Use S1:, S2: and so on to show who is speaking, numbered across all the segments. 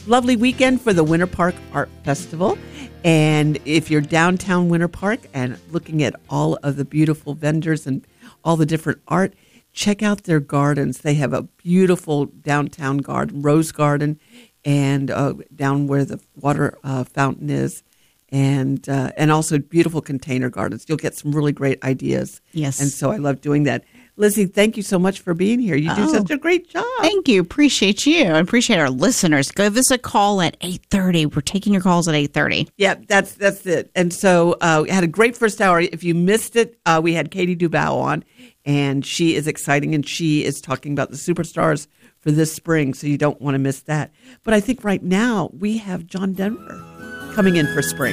S1: lovely weekend for the Winter Park Art Festival. And if you're downtown Winter Park and looking at all of the beautiful vendors and all the different art, check out their gardens. They have a beautiful downtown garden, rose garden, and down where the water fountain is, and also beautiful container gardens. You'll get some really great ideas.
S2: Yes.
S1: And so I love doing that. Lizzie, thank you so much for being here. You do such a great job.
S2: Thank you. Appreciate you. I appreciate our listeners. Give us a call at 8:30. We're taking your calls at 8:30.
S1: Yeah, that's it. And so we had a great first hour. If you missed it, we had Katie Dubow on, and she is exciting, and she is talking about the superstars for this spring, so you don't want to miss that. But I think right now we have John Denver coming in for spring.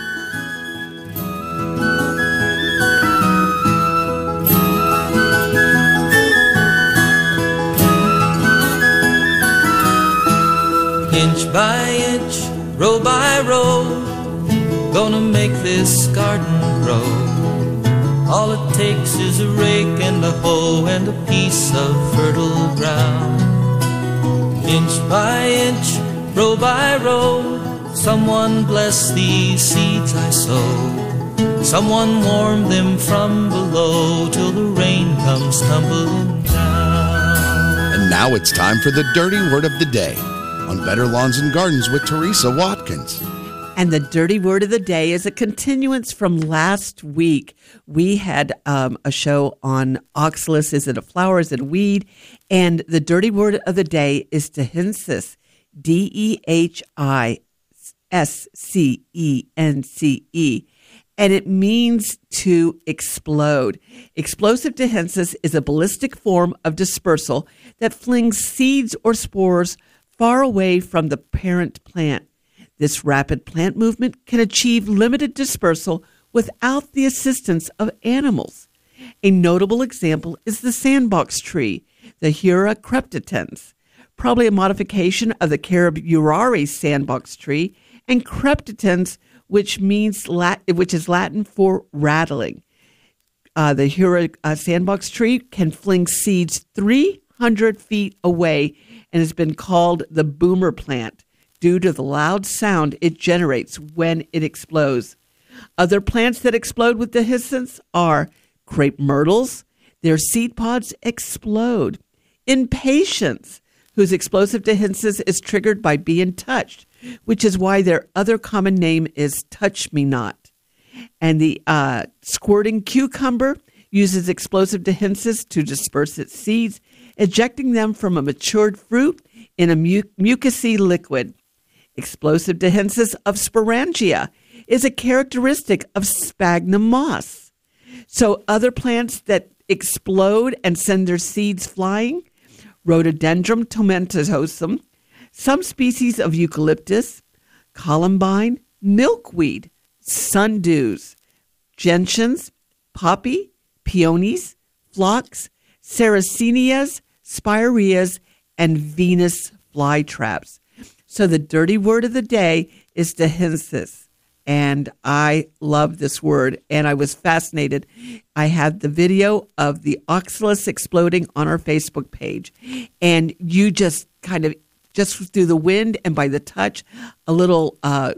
S3: Inch by inch, row by row, gonna make this garden grow. All it takes is a rake and a hoe and a piece of fertile ground. Inch by inch, row by row, someone bless these seeds I sow. Someone warm them from below till the rain comes tumbling down.
S4: And now it's time for the Dirty Word of the Day on Better Lawns and Gardens with Teresa Watkins.
S1: And the dirty word of the day is a continuance from last week. We had a show on oxalis. Is it a flower? Is it a weed? And the dirty word of the day is dehiscence, DEHISCENCE. And it means to explode. Explosive dehiscence is a ballistic form of dispersal that flings seeds or spores far away from the parent plant. This rapid plant movement can achieve limited dispersal without the assistance of animals. A notable example is the sandbox tree, the Hura crepitans, probably a modification of the Caraburari sandbox tree, and crepitans, which is Latin for rattling. The Hura sandbox tree can fling seeds 300 feet away and has been called the boomer plant due to the loud sound it generates when it explodes. Other plants that explode with dehiscence are crepe myrtles. Their seed pods explode. Impatiens, whose explosive dehiscence is triggered by being touched, which is why their other common name is touch-me-not. And the squirting cucumber uses explosive dehiscence to disperse its seeds, ejecting them from a matured fruit in a mucousy liquid. Explosive dehiscence of sporangia is a characteristic of sphagnum moss. So other plants that explode and send their seeds flying, Rhododendron tomentosum, some species of eucalyptus, columbine, milkweed, sundews, gentians, poppy, peonies, phlox, sarracenias, spireas, and Venus flytraps. So the dirty word of the day is dehiscence. And I love this word, and I was fascinated. I had the video of the oxalis exploding on our Facebook page, and you just kind of, just through the wind and by the touch, a little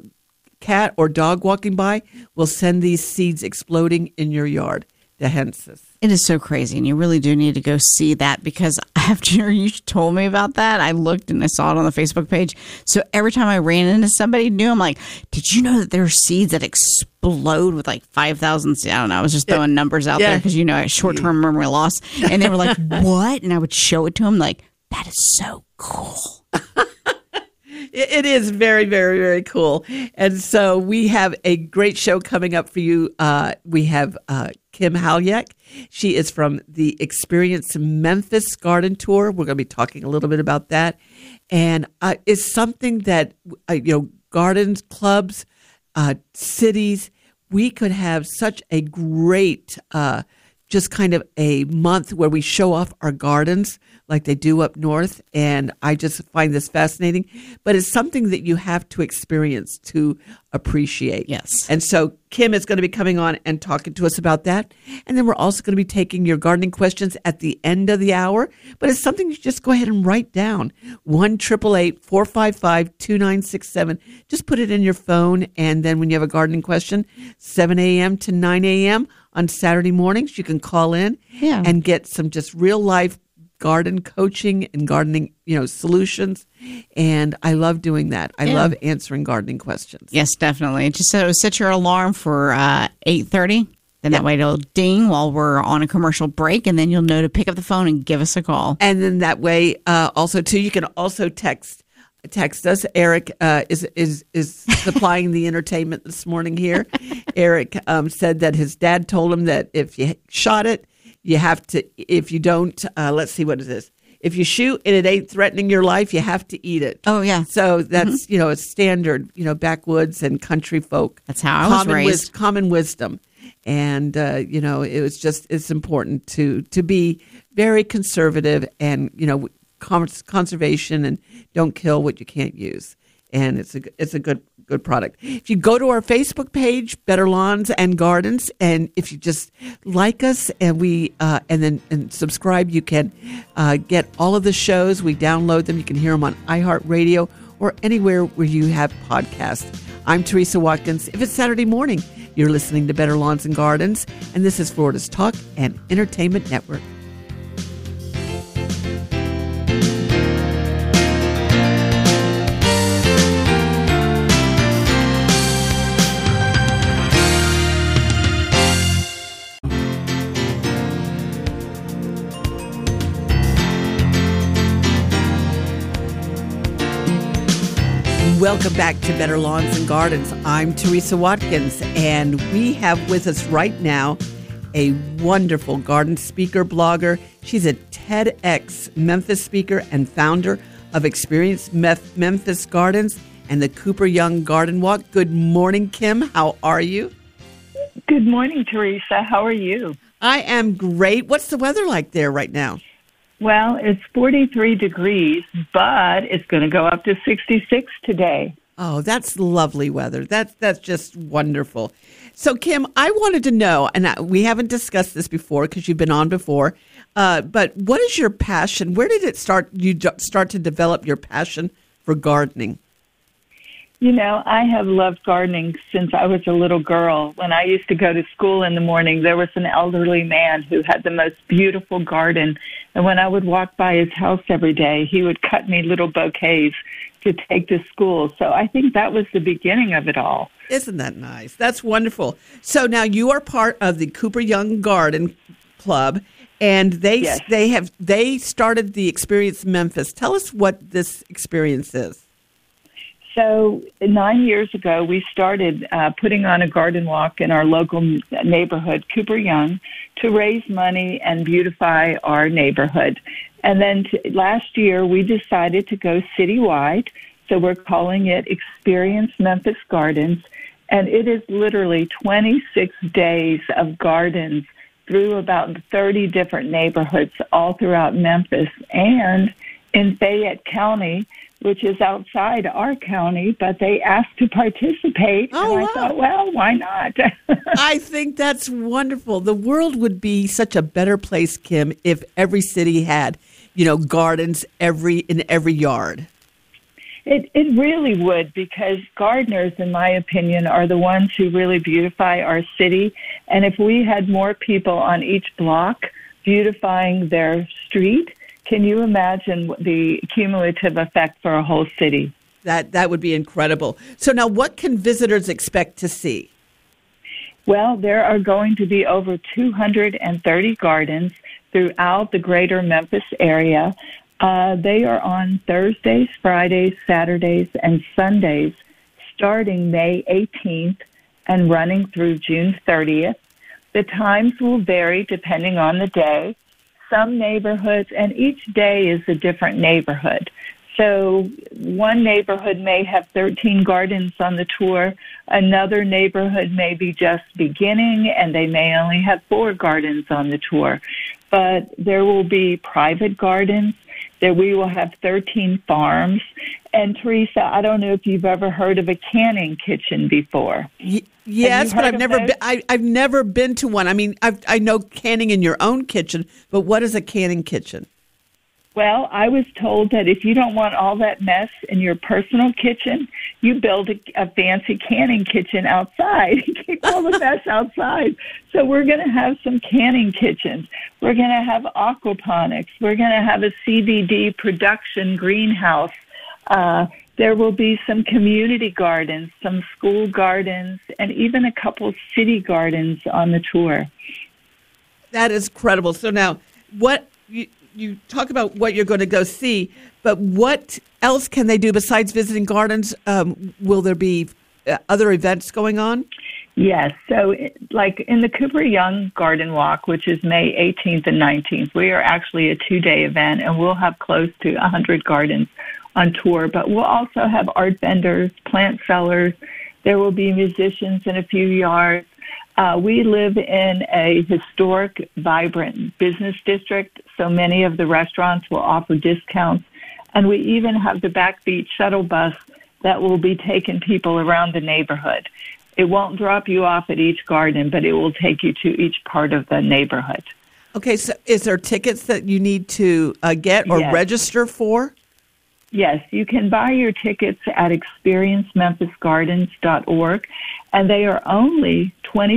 S1: cat or dog walking by will send these seeds exploding in your yard. Dehiscence.
S2: It is so crazy, and you really do need to go see that, because after you told me about that, I looked and I saw it on the Facebook page. So every time I ran into somebody new, I'm like, did you know that there are seeds that explode with like 5,000 seeds? I don't know. I was just throwing numbers out there because, you know, short-term memory loss. And they were like, what? And I would show it to them like, that is so cool.
S1: It is very, very, very cool. And so we have a great show coming up for you. We have Kim Halyek. She is from the Experience Memphis Garden Tour. We're going to be talking a little bit about that. And it's something that, gardens, clubs, cities, we could have such a great just kind of a month where we show off our gardens like they do up north. And I just find this fascinating. But it's something that you have to experience to appreciate.
S2: Yes.
S1: And so Kim is going to be coming on and talking to us about that. And then we're also going to be taking your gardening questions at the end of the hour. But it's something you just go ahead and write down. 1-888-455-2967. Just put it in your phone. And then when you have a gardening question, 7 a.m. to 9 a.m. on Saturday mornings, you can call in and get some just real life garden coaching and gardening, solutions. And I love doing that. I love answering gardening questions.
S2: Yes, definitely. Just set your alarm for 8:30. Then that way it'll ding while we're on a commercial break, and then you'll know to pick up the phone and give us a call.
S1: And then that way, also too, you can also text us. Eric is supplying the entertainment this morning here. Eric said that his dad told him that if you shot it, you have to, if you don't, let's see, what is this? If you shoot and it ain't threatening your life, you have to eat it.
S2: Oh, yeah.
S1: So that's, a standard, backwoods and country folk.
S2: That's how I was raised.
S1: Common wisdom. And, it was just, it's important to be very conservative and, conservation and don't kill what you can't use. And it's a good product. If you go to our Facebook page, Better Lawns and Gardens, and if you just like us and and subscribe, you can get all of the shows. We download them. You can hear them on iHeartRadio or anywhere where you have podcasts. I'm Teresa Watkins. If it's Saturday morning, you're listening to Better Lawns and Gardens, and this is Florida's Talk and Entertainment Network. Welcome back to Better Lawns and Gardens. I'm Teresa Watkins, and we have with us right now a wonderful garden speaker, blogger. She's a TEDx Memphis speaker and founder of Experience Memphis Gardens and the Cooper Young Garden Walk. Good morning, Kim. How are you?
S5: Good morning, Teresa. How are you?
S1: I am great. What's the weather like there right now?
S5: Well, it's 43 degrees, but it's going to go up to 66 today.
S1: Oh, that's lovely weather. That's just wonderful. So, Kim, I wanted to know, and we haven't discussed this before because you've been on before, but what is your passion? Where did it start? You start to develop your passion for gardening?
S5: I have loved gardening since I was a little girl. When I used to go to school in the morning, there was an elderly man who had the most beautiful garden. And when I would walk by his house every day, he would cut me little bouquets to take to school. So I think that was the beginning of it all.
S1: Isn't that nice? That's wonderful. So now you are part of the Cooper Young Garden Club, and they started the Experience Memphis. Tell us what this experience is.
S5: So 9 years ago, we started putting on a garden walk in our local neighborhood, Cooper Young, to raise money and beautify our neighborhood. And then last year, we decided to go citywide. So we're calling it Experience Memphis Gardens. And it is literally 26 days of gardens through about 30 different neighborhoods all throughout Memphis and in Fayette County, which is outside our county, but they asked to participate.
S1: Oh,
S5: and I thought, well, why not?
S1: I think that's wonderful. The world would be such a better place, Kim, if every city had, gardens in every yard.
S5: It really would, because gardeners, in my opinion, are the ones who really beautify our city. And if we had more people on each block beautifying their street, can you imagine the cumulative effect for a whole city?
S1: That would be incredible. So now what can visitors expect to see?
S5: Well, there are going to be over 230 gardens throughout the greater Memphis area. They are on Thursdays, Fridays, Saturdays, and Sundays, starting May 18th and running through June 30th. The times will vary depending on the day. Some neighborhoods, and each day is a different neighborhood. So one neighborhood may have 13 gardens on the tour. Another neighborhood may be just beginning, and they may only have 4 gardens on the tour. But there will be private gardens. There we will have 13 farms. And Teresa, I don't know if you've ever heard of a canning kitchen before.
S1: Yes, but I've never been to one. I mean, I know canning in your own kitchen, but what is a canning kitchen?
S5: Well, I was told that if you don't want all that mess in your personal kitchen, you build a fancy canning kitchen outside. Keep all the mess outside. So we're going to have some canning kitchens. We're going to have aquaponics. We're going to have a CBD production greenhouse. There will be some community gardens, some school gardens, and even a couple city gardens on the tour.
S1: That is incredible. So now, what you talk about what you're going to go see, but what else can they do besides visiting gardens? Will there be other events going on?
S5: Yes. So like in the Cooper Young Garden Walk, which is May 18th and 19th, we are actually a 2-day event, and we'll have close to 100 gardens on tour. But we'll also have art vendors, plant sellers. There will be musicians in a few yards. We live in a historic, vibrant business district, so many of the restaurants will offer discounts. And we even have the Backbeat shuttle bus that will be taking people around the neighborhood. It won't drop you off at each garden, but it will take you to each part of the neighborhood.
S1: Okay, so is there tickets that you need to get or register for?
S5: Yes, you can buy your tickets at experiencememphisgardens.org, and they are only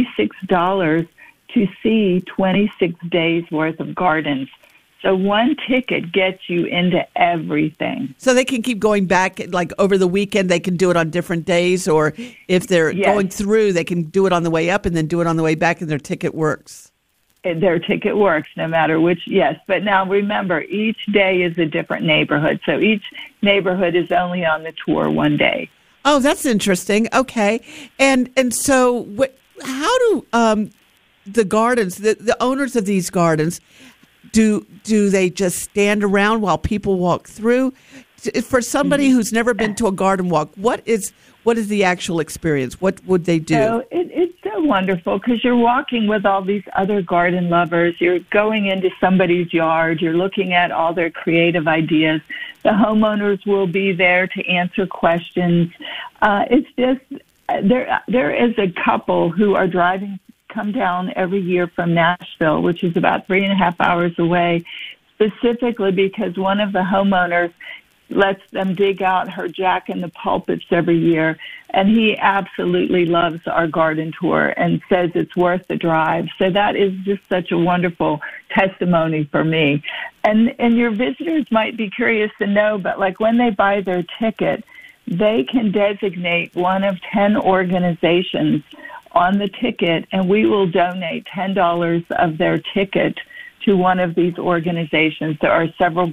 S5: $26 to see 26 days worth of gardens. So one ticket gets you into everything.
S1: So they can keep going back, like over the weekend, they can do it on different days, or if they're going through, they can do it on the way up and then do it on the way back, and their ticket works.
S5: Their ticket works no matter which, yes. But now remember, each day is a different neighborhood. So each neighborhood is only on the tour one day.
S1: Oh, that's interesting. Okay. And so how do the gardens, the owners of these gardens, do they just stand around while people walk through? For somebody who's never been to a garden walk, what is the actual experience? What would they do?
S5: So it's so wonderful because you're walking with all these other garden lovers. You're going into somebody's yard. You're looking at all their creative ideas. The homeowners will be there to answer questions. It's just there is a couple who are come down every year from Nashville, which is about 3.5 hours away, specifically because one of the homeowners lets them dig out her Jack in the Pulpits every year. And he absolutely loves our garden tour and says it's worth the drive. So that is just such a wonderful testimony for me. And your visitors might be curious to know, but like when they buy their ticket, they can designate one of 10 organizations on the ticket, and we will donate $10 of their ticket to one of these organizations. There are several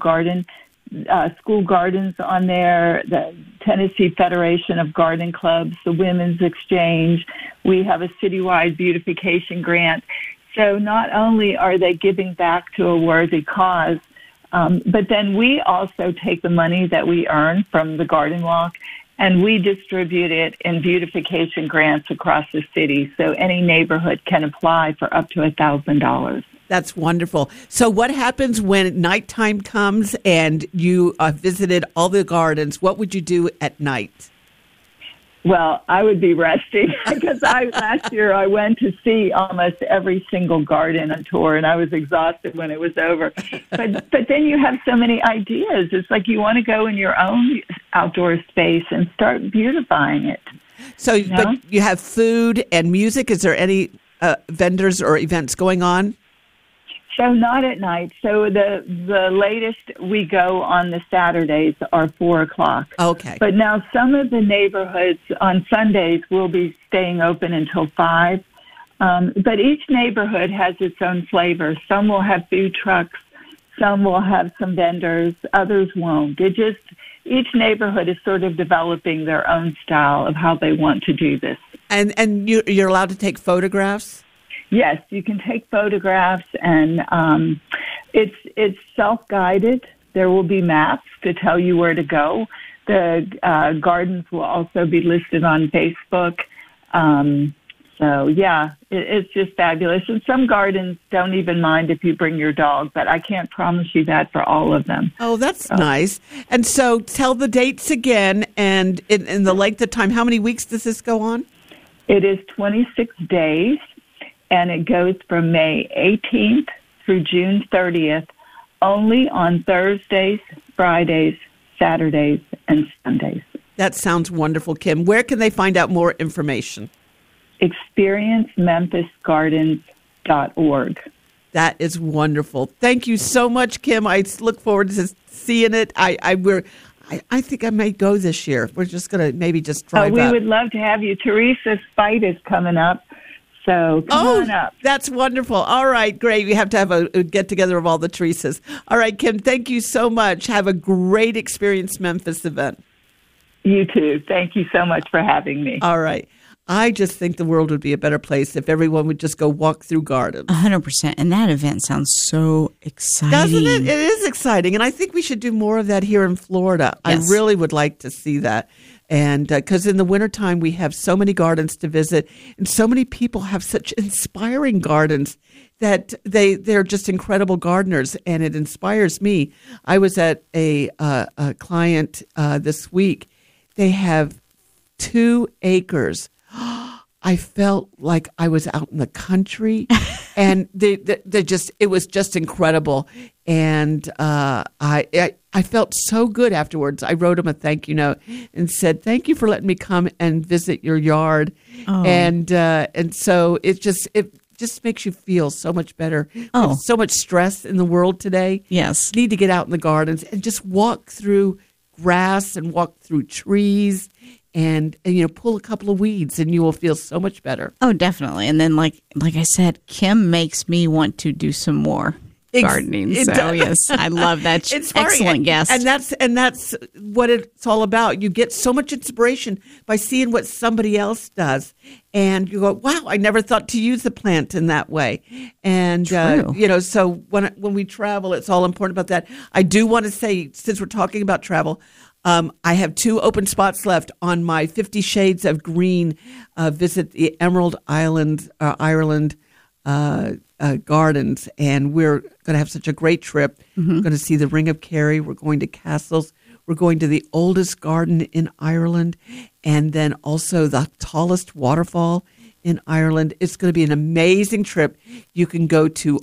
S5: school gardens on there, the Tennessee Federation of Garden Clubs, the Women's Exchange. We have a citywide beautification grant. So not only are they giving back to a worthy cause, but then we also take the money that we earn from the garden walk and we distribute it in beautification grants across the city. So any neighborhood can apply for up to $1,000.
S1: That's wonderful. So what happens when nighttime comes and you visited all the gardens? What would you do at night?
S5: Well, I would be resting because last year I went to see almost every single garden on tour, and I was exhausted when it was over. But then you have so many ideas. It's like you want to go in your own outdoor space and start beautifying it.
S1: So, but you have food and music. Is there any vendors or events going on?
S5: So not at night. So the latest we go on the Saturdays are 4:00.
S1: Okay.
S5: But now some of the neighborhoods on Sundays will be staying open until 5. But each neighborhood has its own flavor. Some will have food trucks. Some will have some vendors. Others won't. Each neighborhood is sort of developing their own style of how they want to do this.
S1: And you're allowed to take photographs?
S5: Yes, you can take photographs, and it's self-guided, There will be maps to tell you where to go. The gardens will also be listed on Facebook. So, yeah, it's just fabulous. And some gardens don't even mind if you bring your dog, but I can't promise you that for all of them.
S1: Oh, that's nice. And so tell the dates again and in the length of time. How many weeks does this go on?
S5: It is 26 days, and it goes from May 18th through June 30th, only on Thursdays, Fridays, Saturdays, and Sundays.
S1: That sounds wonderful, Kim. Where can they find out more information?
S5: ExperienceMemphisGardens.org.
S1: That is wonderful. Thank you so much, Kim. I look forward to seeing it. I think I may go this year. We're just going to maybe just drive
S5: we
S1: up.
S5: would love to have you. Teresa's fight is coming up, so come on up.
S1: That's wonderful. All right, great. We have to have a get-together of all the Teresas. All right, Kim, thank you so much. Have a great Experience Memphis event.
S5: You too. Thank you so much for having me.
S1: All right. I just think the world would be a better place if everyone would just go walk through gardens.
S2: 100%. And that event sounds so exciting.
S1: Doesn't it? It is exciting. And I think we should do more of that here in Florida.
S2: Yes.
S1: I really would like to see that. And because in the wintertime, we have so many gardens to visit. And so many people have such inspiring gardens that they're just incredible gardeners. And it inspires me. I was at a client this week. They have 2 acres. I felt like I was out in the country, and it was just incredible. And I felt so good afterwards. I wrote him a thank you note and said, "Thank you for letting me come and visit your yard."
S2: Oh.
S1: And so it just makes you feel so much better.
S2: Oh.
S1: There's so much stress in the world today.
S2: Yes.
S1: You need to get out in the gardens and just walk through grass and walk through trees. And pull a couple of weeds, and you will feel so much better.
S2: Oh, definitely. And then, like I said, Kim makes me want to do some more gardening. So yes, I love that. Excellent guest.
S1: And that's what it's all about. You get so much inspiration by seeing what somebody else does, and you go, "Wow, I never thought to use the plant in that way." And so when we travel, it's all important about that. I do want to say, since we're talking about travel. I have 2 open spots left on my 50 Shades of Green. Visit the Emerald Island, Ireland gardens, and we're going to have such a great trip. We're going to see the Ring of Kerry. We're going to castles. We're going to the oldest garden in Ireland, and then also the tallest waterfall in Ireland. It's going to be an amazing trip. You can go to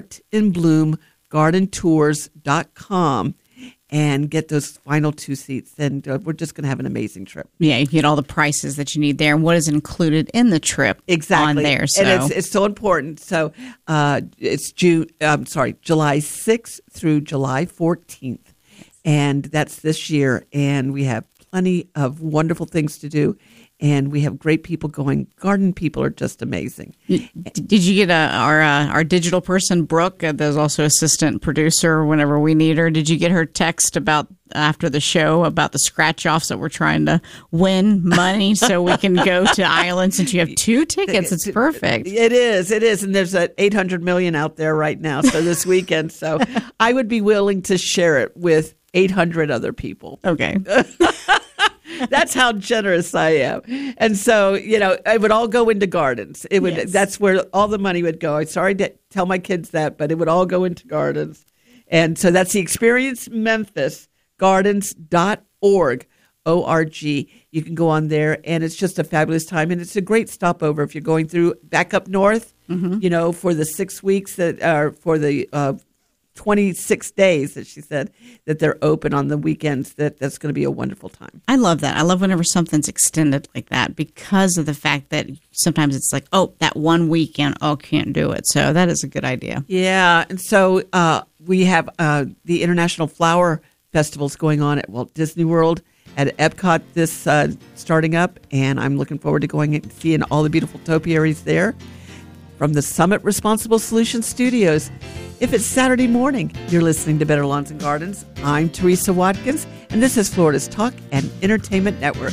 S1: artandbloomgardentours.com and get those final 2 seats. And we're just going to have an amazing trip.
S2: Yeah, you get all the prices that you need there and what is included in the trip on there. So.
S1: And it's so important. So it's July 6th through July 14th. And that's this year. And we have plenty of wonderful things to do. And we have great people going. Garden people are just amazing.
S2: Did you get our digital person, Brooke, there's also assistant producer whenever we need her. Did you get her text about after the show about the scratch-offs that we're trying to win money so we can go to Ireland since you have 2 tickets? It's perfect.
S1: It is. And there's 800 million out there right now. So this weekend. So I would be willing to share it with 800 other people.
S2: Okay.
S1: That's how generous I am. And so, it would all go into gardens. It would. Yes. That's where all the money would go. I'm sorry to tell my kids that, but it would all go into gardens. And so that's the Experience Memphis Gardens.org. O-R-G. You can go on there, and it's just a fabulous time. And it's a great stopover if you're going through back up north, for the 6 weeks that are for the 26 days that she said that they're open on the weekends. That's going to be a wonderful time.
S2: I love that. I love whenever something's extended like that because of the fact that sometimes it's like, oh, that one weekend, can't do it. So that is a good idea.
S1: Yeah. And so we have the International Flower Festivals going on at Walt Disney World at Epcot this starting up. And I'm looking forward to going and seeing all the beautiful topiaries there. From the Summit Responsible Solutions Studios. If it's Saturday morning, you're listening to Better Lawns and Gardens. I'm Teresa Watkins, and this is Florida's Talk and Entertainment Network.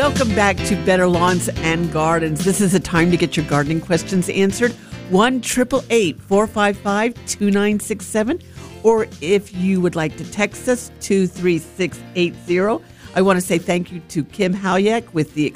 S1: Welcome back to Better Lawns and Gardens. This is a time to get your gardening questions answered. 1-888-455-2967. Or if you would like to text us, 23680. I want to say thank you to Kim Halyek with the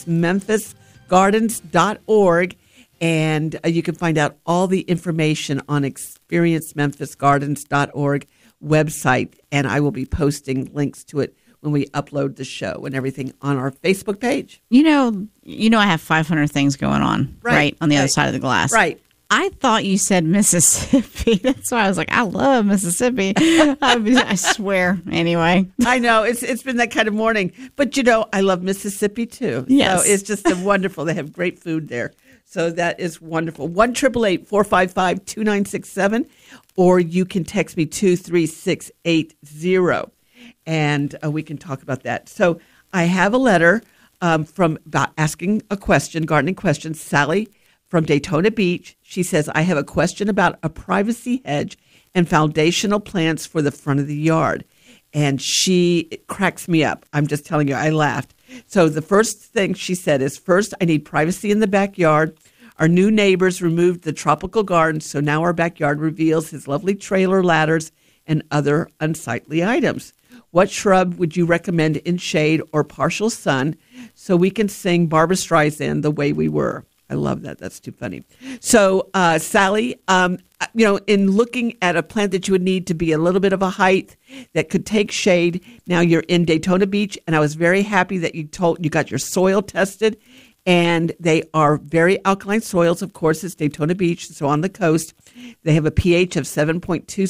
S1: ExperienceMemphisGardens.org. And you can find out all the information on ExperienceMemphisGardens.org website. And I will be posting links to it when we upload the show and everything on our Facebook page.
S2: You know, I have 500 things going on right on the other side of the glass.
S1: Right.
S2: I thought you said Mississippi. That's why I was like, I love Mississippi. I swear. Anyway.
S1: I know. It's been that kind of morning. But, I love Mississippi, too.
S2: Yes.
S1: So it's just wonderful. They have great food there. So that is wonderful. 1-888-455-2967. Or you can text me 23680. And we can talk about that. So I have a letter from about asking a question, gardening question. Sally from Daytona Beach. She says, I have a question about a privacy hedge and foundational plants for the front of the yard. And it cracks me up. I'm just telling you, I laughed. So the first thing she said is, first, I need privacy in the backyard. Our new neighbors removed the tropical garden, so now our backyard reveals his lovely trailer ladders and other unsightly items. What shrub would you recommend in shade or partial sun so we can sing Barbra Streisand the way we were? I love that. That's too funny. So, Sally, in looking at a plant that you would need to be a little bit of a height that could take shade, now you're in Daytona Beach, and I was very happy that you got your soil tested, and they are very alkaline soils. Of course, it's Daytona Beach, so on the coast. They have a pH of 7.26 to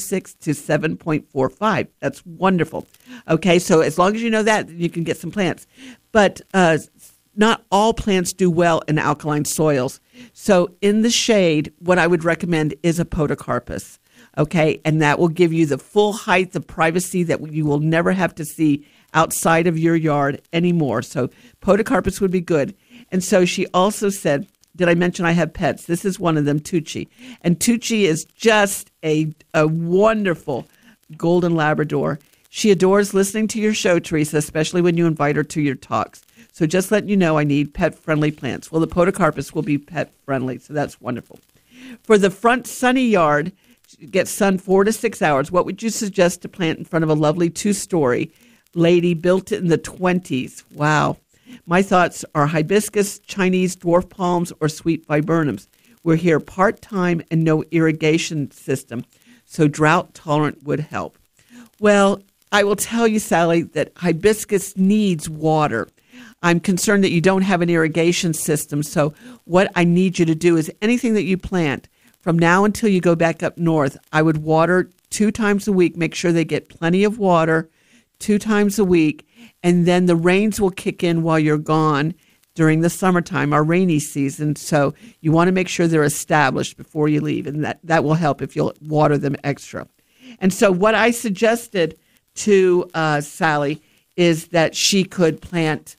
S1: 7.45. That's wonderful. Okay, so as long as you know that, you can get some plants. But not all plants do well in alkaline soils. So in the shade, what I would recommend is a podocarpus. Okay, and that will give you the full height of privacy that you will never have to see outside of your yard anymore. So podocarpus would be good. And so she also said, did I mention I have pets? This is one of them, Tucci. And Tucci is just a wonderful golden Labrador. She adores listening to your show, Teresa, especially when you invite her to your talks. So just letting you know, I need pet-friendly plants. Well, the podocarpus will be pet-friendly, so that's wonderful. For the front sunny yard, get sun 4 to 6 hours. What would you suggest to plant in front of a lovely 2-story lady built in the 20s? Wow. My thoughts are hibiscus, Chinese dwarf palms, or sweet viburnums. We're here part-time and no irrigation system, so drought-tolerant would help. Well, I will tell you, Sally, that hibiscus needs water. I'm concerned that you don't have an irrigation system, so what I need you to do is anything that you plant, from now until you go back up north, I would water 2 times a week, make sure they get plenty of water 2 times a week, and then the rains will kick in while you're gone during the summertime, our rainy season. So you want to make sure they're established before you leave, and that will help if you'll water them extra. And so what I suggested to Sally is that she could plant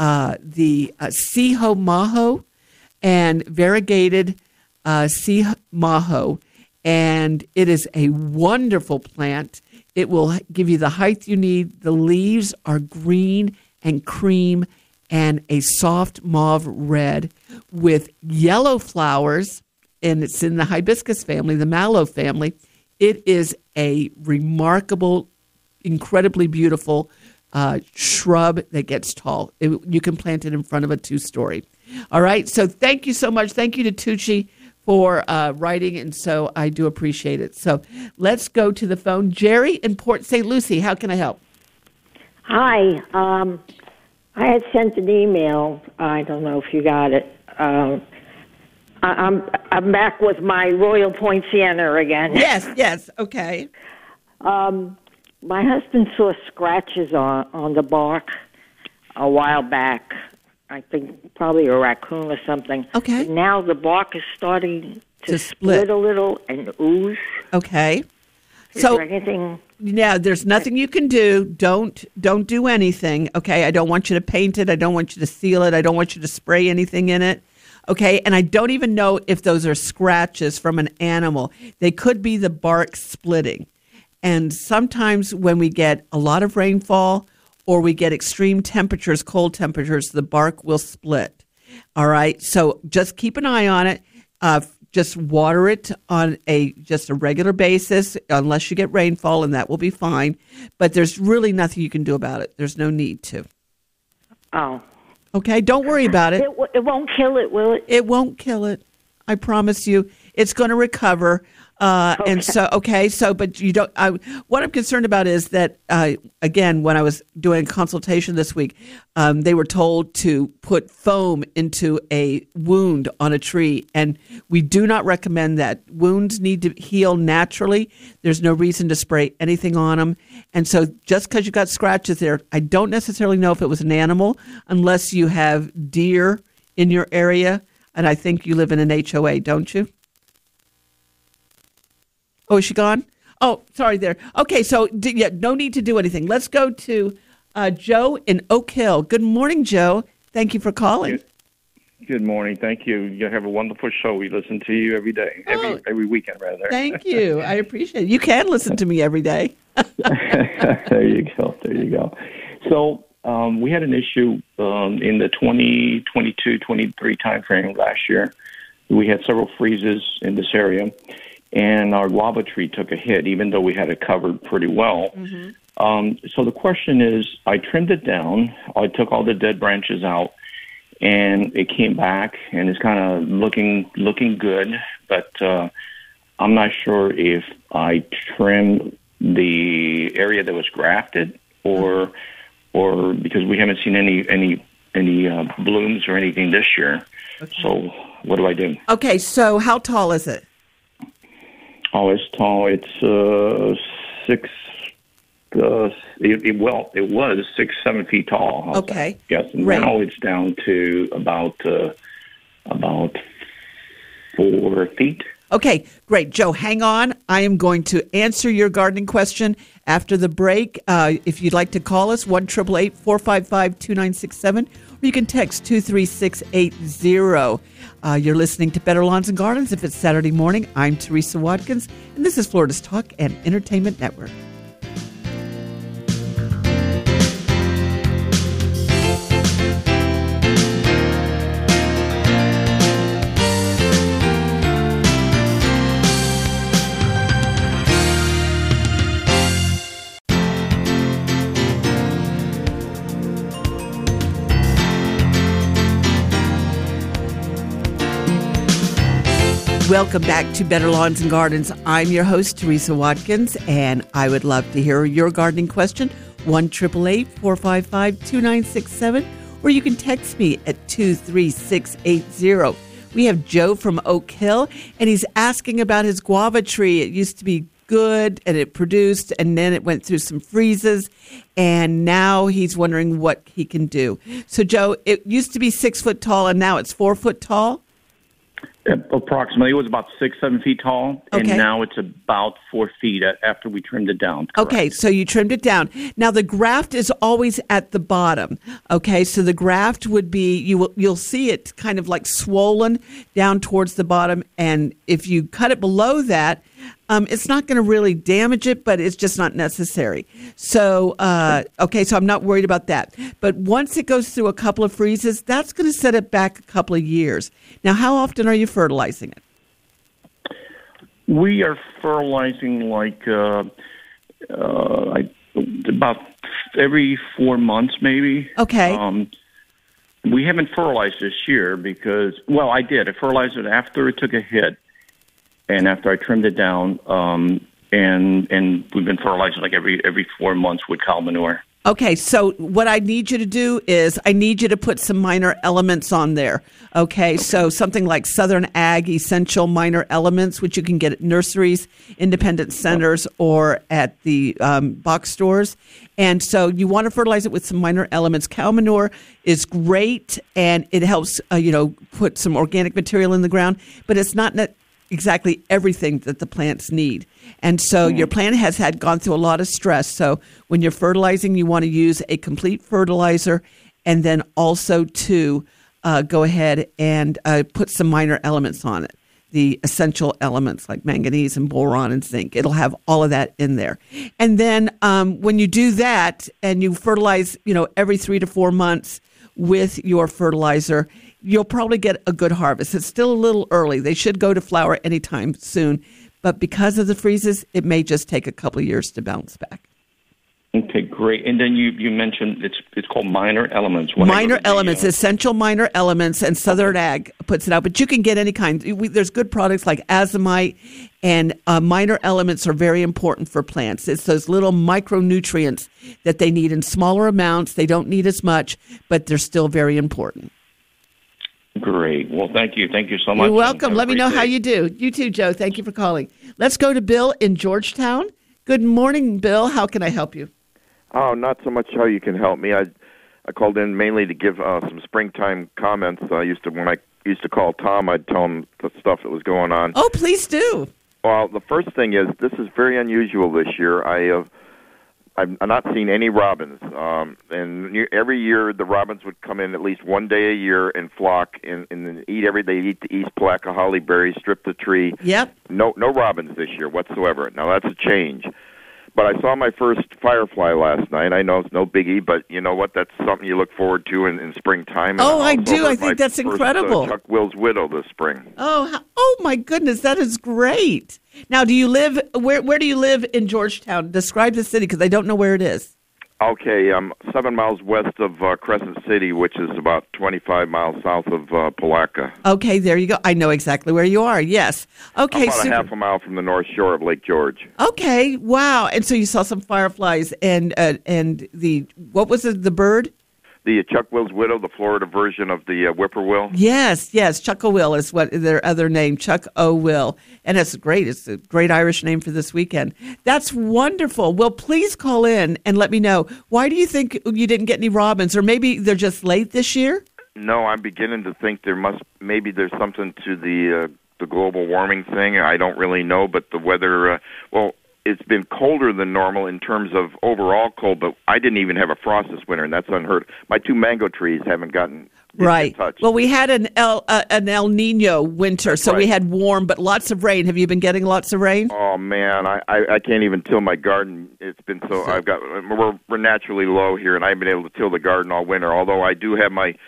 S1: the Siho Maho and variegated Siho Maho, and it is a wonderful plant. It will give you the height you need. The leaves are green and cream and a soft mauve red with yellow flowers, and it's in the hibiscus family, the mallow family. It is a remarkable, incredibly beautiful shrub that gets tall. You can plant it in front of a 2-story. All right, so thank you so much. Thank you to Tucci for writing, and so I do appreciate it. So let's go to the phone. Jerry in Port St. Lucie, how can I help?
S6: Hi. I had sent an email. I don't know if you got it. I'm back with my Royal Point Sienna again.
S1: Yes, okay.
S6: My husband saw scratches on the bark a while back. I think probably a raccoon or something.
S1: Okay.
S6: And now the bark is starting to split a little and ooze.
S1: Okay.
S6: Is there anything?
S1: Yeah, there's nothing you can do. Don't do anything. Okay. I don't want you to paint it. I don't want you to seal it. I don't want you to spray anything in it. Okay. And I don't even know if those are scratches from an animal. They could be the bark splitting. And sometimes when we get a lot of rainfall or we get extreme temperatures, cold temperatures, the bark will split. All right. So just keep an eye on it. Just water it on a regular basis, unless you get rainfall, and that will be fine. But there's really nothing you can do about it. There's no need to.
S6: Oh.
S1: Okay. Don't worry about it.
S6: It won't kill it, will it?
S1: It won't kill it. I promise you. It's going to recover. And but you don't. What I'm concerned about is that, again, when I was doing a consultation this week, they were told to put foam into a wound on a tree, and we do not recommend that. Wounds need to heal naturally. There's no reason to spray anything on them. And so just because you got scratches there, I don't necessarily know if it was an animal, unless you have deer in your area. And I think you live in an HOA, don't you? Oh, is she gone? Oh, sorry there. Okay, so no need to do anything. Let's go to Joe in Oak Hill. Good morning, Joe. Thank you for calling.
S7: Good morning. Thank you. You have a wonderful show. We listen to you every day, every weekend, rather.
S1: Thank you. I appreciate it. You can listen to me every day.
S7: There you go. So we had an issue in the 2022-23 time frame last year. We had several freezes in this area, and our guava tree took a hit, even though we had it covered pretty well. Mm-hmm. So the question is, I trimmed it down. I took all the dead branches out, and it came back, and it's kind of looking good. But I'm not sure if I trimmed the area that was grafted, or because we haven't seen any blooms or anything this year. Okay. So what do I do? Okay,
S1: so how tall is it?
S7: Oh, it's tall. It's 6. It was 6-7 feet tall.
S1: Okay.
S7: Yes. And now it's down to about 4 feet.
S1: Okay, great. Joe, hang on. I am going to answer your gardening question after the break. If you'd like to call us, 1-888-455-2967, or you can text 23680. You're listening to Better Lawns and Gardens. If it's Saturday morning, I'm Teresa Watkins, and this is Florida's Talk and Entertainment Network. Welcome back to Better Lawns and Gardens. I'm your host, Teresa Watkins, and I would love to hear your gardening question, 1-888-455-2967, or you can text me at 23680. We have Joe from Oak Hill, and he's asking about his guava tree. It used to be good, and it produced, and then it went through some freezes, and now he's wondering what he can do. So, Joe, it used to be 6 foot tall, and now it's 4 foot tall?
S7: Approximately. It was about 6-7 feet tall, and now it's about 4 feet after we trimmed it down. Correct.
S1: Okay, so you trimmed it down. Now the graft is always at the bottom. Okay, so the graft would be you'll see it kind of like swollen down towards the bottom, and if you cut it below that, it's not going to really damage it, but it's just not necessary. So, so I'm not worried about that. But once it goes through a couple of freezes, that's going to set it back a couple of years. Now, how often are you fertilizing it?
S7: We are fertilizing like about every 4 months, maybe.
S1: Okay.
S7: We haven't fertilized this year because, I did. I fertilized it after it took a hit. And after I trimmed it down, and we've been fertilizing like every 4 months with cow manure.
S1: Okay, so what I need you to do is I need you to put some minor elements on there. Okay, so something like Southern Ag Essential Minor Elements, which you can get at nurseries, independent centers, or at the box stores. And so you want to fertilize it with some minor elements. Cow manure is great, and it helps, put some organic material in the ground, but it's not exactly everything that the plants need. And so your plant has gone through a lot of stress. So when you're fertilizing, you want to use a complete fertilizer, and then also to go ahead and put some minor elements on it. the essential elements like manganese and boron and zinc. It'll have all of that in there. And then when you do that and you fertilize, every 3 to 4 months with your fertilizer, you'll probably get a good harvest. It's still a little early. They should go to flower anytime soon. But because of the freezes, it may just take a couple of years to bounce back.
S7: Okay, great. And then you mentioned it's called Minor Elements.
S1: Minor Elements, Essential Minor Elements, and Southern Ag puts it out. But you can get any kind. There's good products like Azomite, and Minor Elements are very important for plants. It's those little micronutrients that they need in smaller amounts. They don't need as much, but they're still very important.
S7: Great. Well, thank you. Thank you so much.
S1: You're welcome. Let me know how you do. You too, Joe. Thank you for calling. Let's go to Bill in Georgetown. Good morning, Bill. How can I help you?
S8: Oh, not so much how you can help me. I called in mainly to give some springtime comments. When I used to call Tom, I'd tell him the stuff that was going on.
S1: Oh, please do.
S8: Well, the first thing is this is very unusual this year. I've not seen any robins, and every year the robins would come in at least one day a year and flock and eat They eat the East Palatka holly berries, strip the tree.
S1: Yep.
S8: No robins this year whatsoever. Now that's a change. But I saw my first firefly last night. I know it's no biggie, but you know what? That's something you look forward to in springtime.
S1: Oh, I do. I think that's incredible.
S8: Chuck Will's widow this spring.
S1: Oh my goodness, that is great. Now, do you live where do you live in Georgetown? Describe the city because I don't know where it is.
S8: Okay, I'm 7 miles west of Crescent City, which is about 25 miles south of Palatka.
S1: Okay, there you go. I know exactly where you are. Yes. Okay,
S8: about a half a mile from the North Shore of Lake George.
S1: Okay, wow. And so you saw some fireflies and what was it? The bird?
S8: The Chuck Will's widow, the Florida version of the whippoorwill.
S1: Yes. Chuck-o-will is what their other name, Chuck-o-will. And it's great. It's a great Irish name for this weekend. That's wonderful. Well, please call in and let me know. Why do you think you didn't get any robins? Or maybe they're just late this year?
S8: No, I'm beginning to think maybe there's something to the global warming thing. I don't really know, but the weather, it's been colder than normal in terms of overall cold, but I didn't even have a frost this winter, and that's unheard of. My 2 mango trees haven't gotten touched.
S1: Well, we had an El Nino winter, so
S8: right.
S1: We had warm, but lots of rain. Have you been getting lots of rain?
S8: Oh, man, I can't even till my garden. It's been we're naturally low here, and I've been able to till the garden all winter, although I do have my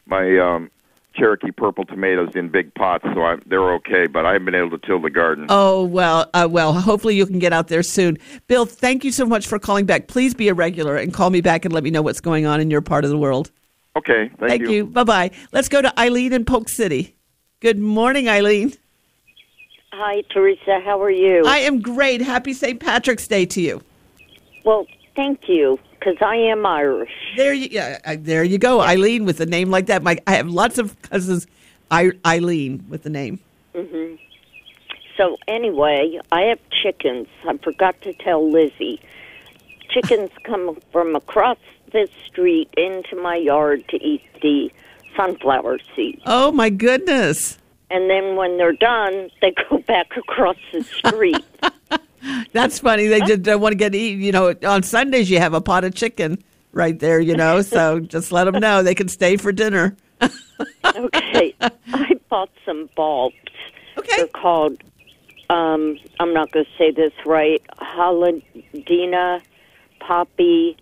S8: Cherokee purple tomatoes in big pots, so they're okay, but I haven't been able to till the garden.
S1: Oh, well, hopefully you can get out there soon. Bill, thank you so much for calling back. Please be a regular and call me back and let me know what's going on in your part of the world.
S8: Okay, thank you.
S1: Bye-bye. Let's go to Eileen in Polk City. Good morning, Eileen.
S9: Hi, Teresa. How are you?
S1: I am great. Happy St. Patrick's Day to you.
S9: Well, thank you, because I am Irish.
S1: There you go, Eileen, with a name like that. I have lots of cousins, Eileen, with the name.
S9: Mm-hmm. So anyway, I have chickens. I forgot to tell Lizzie. Chickens come from across the street into my yard to eat the sunflower seeds.
S1: Oh, my goodness.
S9: And then when they're done, they go back across the street.
S1: That's funny. They just don't want to get eaten. On Sundays you have a pot of chicken right there, so just let them know they can stay for dinner.
S9: Okay. I bought some bulbs.
S1: Okay.
S9: They're called, I'm not going to say this right, Holodina Poppy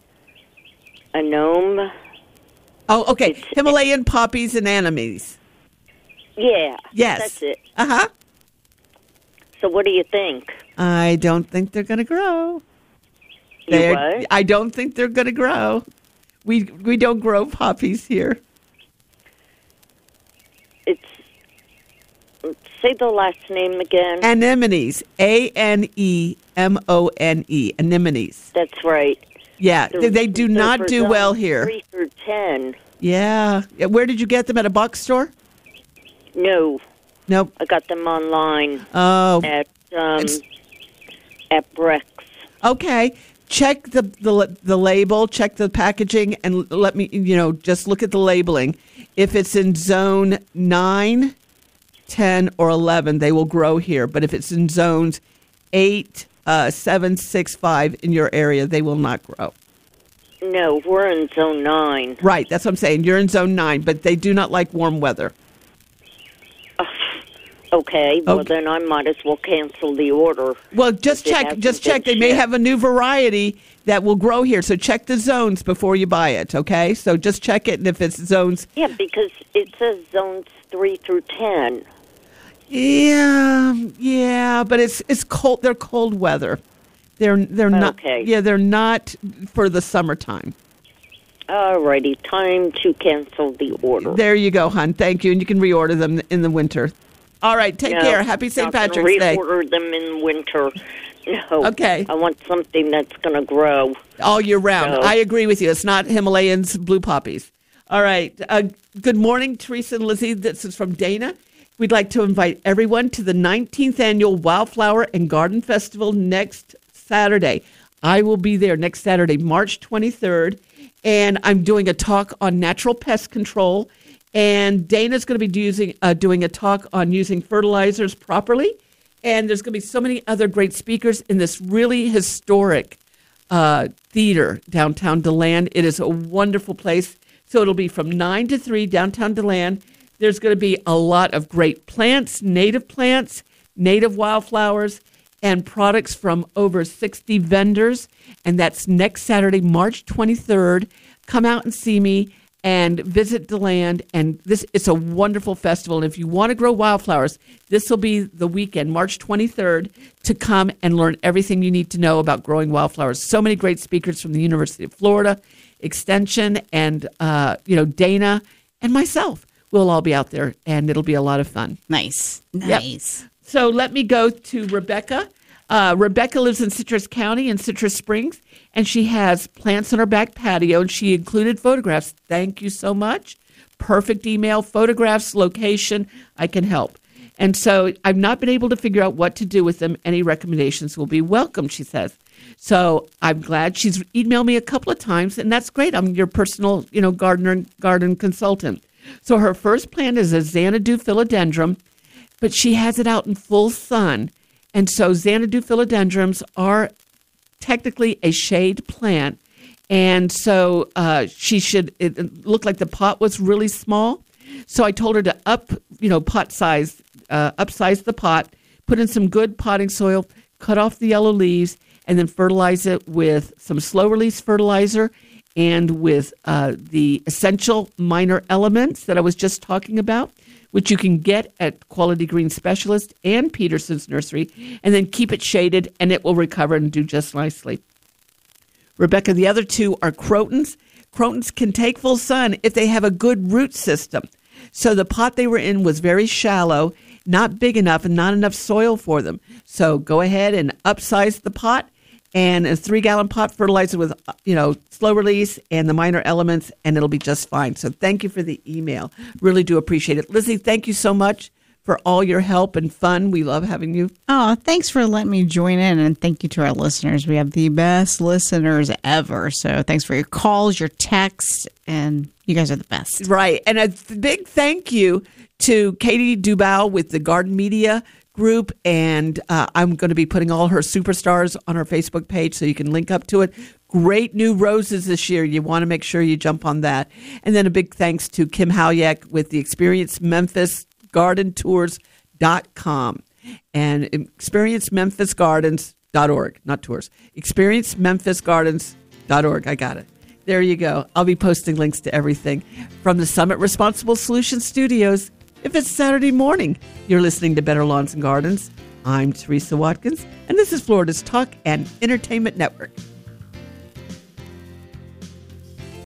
S9: Anome.
S1: Oh, okay. Himalayan poppies and anemones.
S9: Yeah.
S1: Yes.
S9: That's it.
S1: Uh-huh.
S9: So what do you think?
S1: I don't think they're going to grow.
S9: What?
S1: I don't think they're going to grow. We don't grow poppies here.
S9: Say the last name again.
S1: Anemones. Anemone. Anemones.
S9: That's right.
S1: Yeah, they do not do well here.
S9: 3 through 10.
S1: Yeah. Where did you get them? At a box store?
S9: No.
S1: Nope.
S9: I got them online.
S1: Oh.
S9: At Brex.
S1: Okay. Check the label, check the packaging, and let me, just look at the labeling. If it's in zone 9, 10, or 11, they will grow here. But if it's in zones 8, 7, 6, 5 in your area, they will not grow.
S9: No, we're in zone 9.
S1: Right, that's what I'm saying. You're in zone 9, but they do not like warm weather.
S9: Okay, well then I might as well cancel the order.
S1: Well, just check. They may have a new variety that will grow here. So check the zones before you buy it, okay? So just check it, and if it's zones...
S9: Yeah, because it says zones 3 through 10.
S1: Yeah, but it's cold. They're cold weather. They're not...
S9: Okay.
S1: Yeah, they're not for the summertime.
S9: Alrighty, time to cancel the order.
S1: There you go, hon. Thank you, and you can reorder them in the winter. All right, take care. Happy St. Patrick's Day.
S9: Reorder them in winter. No.
S1: Okay.
S9: I want something that's going to grow
S1: all year round.
S9: So.
S1: I agree with you. It's not Himalayas blue poppies. All right. Good morning, Teresa and Lizzie. This is from Dana. We'd like to invite everyone to the 19th Annual Wildflower and Garden Festival next Saturday. I will be there next Saturday, March 23rd, and I'm doing a talk on natural pest control. And Dana's going to be doing a talk on using fertilizers properly. And there's going to be so many other great speakers in this really historic theater downtown DeLand. It is a wonderful place. So it'll be from 9 to 3 downtown DeLand. There's going to be a lot of great plants, native wildflowers, and products from over 60 vendors. And that's next Saturday, March 23rd. Come out and see me and visit DeLand. And it's a wonderful festival. And if you want to grow wildflowers, this will be the weekend, March 23rd, to come and learn everything you need to know about growing wildflowers. So many great speakers from the University of Florida, Extension, and Dana, and myself. We'll all be out there, and it'll be a lot of fun.
S2: Nice.
S1: Yep. So let me go to Rebecca. Rebecca lives in Citrus County in Citrus Springs, and she has plants on her back patio, and she included photographs. Thank you so much. Perfect email, photographs, location. I can help. And so I've not been able to figure out what to do with them. Any recommendations will be welcome, she says. So I'm glad she's emailed me a couple of times, and that's great. I'm your personal, gardener and garden consultant. So her first plant is a Xanadu philodendron, but she has it out in full sun. And so Xanadu philodendrons are technically a shade plant. And so it looked like the pot was really small. So I told her to upsize the pot, put in some good potting soil, cut off the yellow leaves, and then fertilize it with some slow release fertilizer and with the essential minor elements that I was just talking about, which you can get at Quality Green Specialist and Peterson's Nursery, and then keep it shaded, and it will recover and do just nicely. Rebecca, the other two are crotons. Crotons can take full sun if they have a good root system. So the pot they were in was very shallow, not big enough, and not enough soil for them. So go ahead and upsize the pot, and a 3-gallon pot, fertilize it with, slow release and the minor elements, and it'll be just fine. So thank you for the email. Really do appreciate it. Lizzie, thank you so much for all your help and fun. We love having you.
S2: Oh, thanks for letting me join in, and thank you to our listeners. We have the best listeners ever. So thanks for your calls, your texts, and you guys are the best.
S1: Right. And a big thank you to Katie Dubow with the Garden Media Group, and I'm going to be putting all her superstars on her Facebook page so you can link up to it. Great new roses this year. You want to make sure you jump on that. And then a big thanks to Kim Halyek with the Experience Memphis Garden Tours.com and ExperienceMemphisGardens.org, not tours. ExperienceMemphisGardens.org. I got it. There you go. I'll be posting links to everything from the Summit Responsible Solutions Studios. If it's Saturday morning, you're listening to Better Lawns and Gardens. I'm Teresa Watkins, and this is Florida's Talk and Entertainment Network.